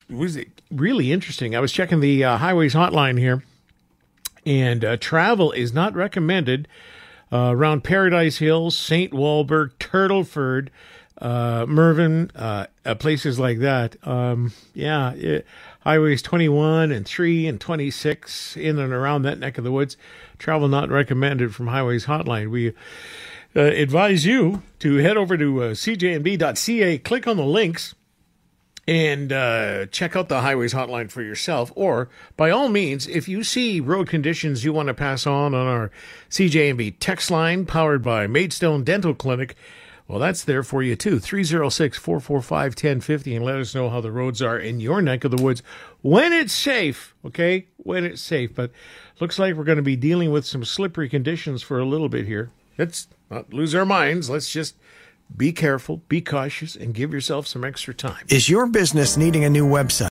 was really interesting. I was checking the highways hotline here, and travel is not recommended around Paradise Hills, St. Walburg, Turtleford, Mervyn, places like that. Highways 21 and 3 and 26 in and around that neck of the woods. Travel not recommended from Highways Hotline. We advise you to head over to cjnb.ca, click on the links, and check out the Highways Hotline for yourself. Or, by all means, if you see road conditions you want to pass on our CJNB text line powered by Maidstone Dental Clinic, well, that's there for you, too. 306-445-1050, and let us know how the roads are in your neck of the woods when it's safe, okay? When it's safe. But looks like we're going to be dealing with some slippery conditions for a little bit here. Let's not lose our minds. Let's just be careful, be cautious, and give yourself some extra time. Is your business needing a new website?